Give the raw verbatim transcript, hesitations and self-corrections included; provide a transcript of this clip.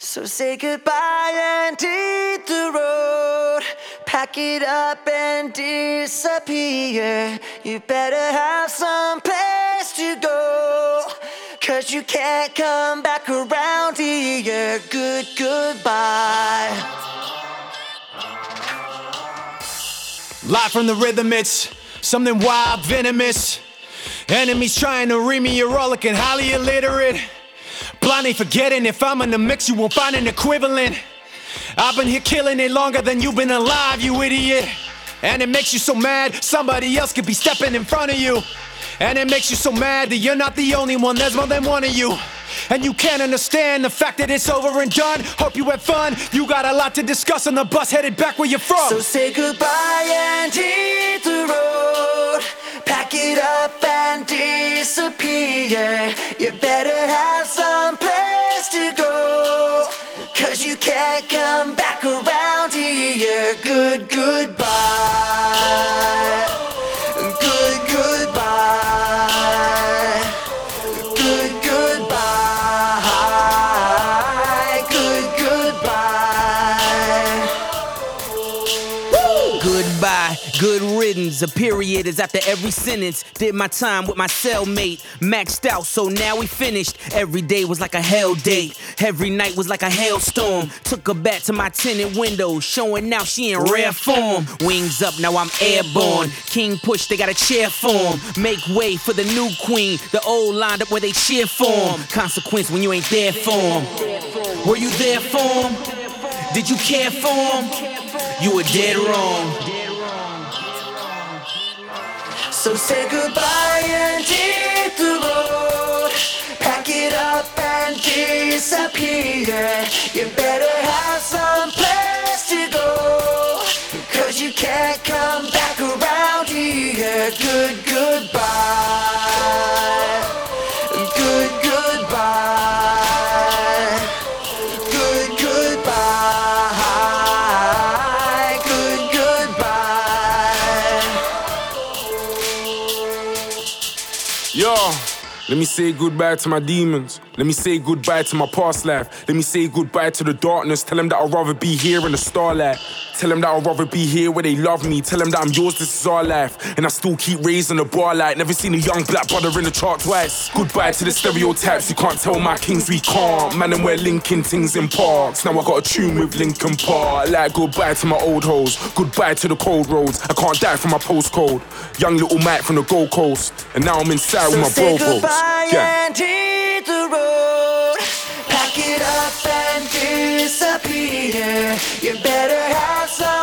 So say goodbye and hit the road. Pack it up and disappear. You better have some place to go, 'cause you can't come back around here. Good, goodbye. Live from the rhythm, it's something wild, venomous. Enemies trying to read me, you're all looking highly illiterate. Blindly forgetting if I'm in the mix, you won't find an equivalent. I've been here killing it longer than you've been alive, you idiot. And it makes you so mad, somebody else could be stepping in front of you. And it makes you so mad that you're not the only one, there's more than one of you. And you can't understand the fact that it's over and done. Hope you had fun, you got a lot to discuss on the bus headed back where you're from. So say goodbye and hit the road. Pack it up and disappear. You better have some place to go, 'cause you can't come back around here. Good, goodbye. Good, goodbye. Good, goodbye. Good, goodbye. Woo! Goodbye, good riddance. A period is after every sentence. Did my time with my cellmate, maxed out, so now we finished. Every day was like a hell date. Every night was like a hailstorm. Took her back to my tinted window, showing now she in rare form. Wings up, now I'm airborne. King push, they got a chair for him. Make way for the new queen. The old lined up where they cheer for him. Consequence when you ain't there for him. Were you there for him? Did you care for him? You were dead wrong. So say goodbye and hit the road. Pack it up and disappear. You better have some place to go, 'cause you can't come back around here. Good, goodbye. Good, goodbye. Good, goodbye. Good, goodbye. Yo, let me say goodbye to my demons. Let me say goodbye to my past life. Let me say goodbye to the darkness. Tell them that I'd rather be here in the starlight. Tell them that I'd rather be here where they love me. Tell them that I'm yours, this is our life. And I still keep raising the bar like never seen a young black brother in the chart twice. Goodbye to the stereotypes, you can't tell my kings we can't. Man, and we're linking things in parks. Now I got a tune with Linkin Park. Like goodbye to my old hoes. Goodbye to the cold roads. I can't die from my postcode. Young little Mike from the Gold Coast. And now I'm inside So with my say bro goodbye yeah. and hit the road. Pack it up and disappear. You better have some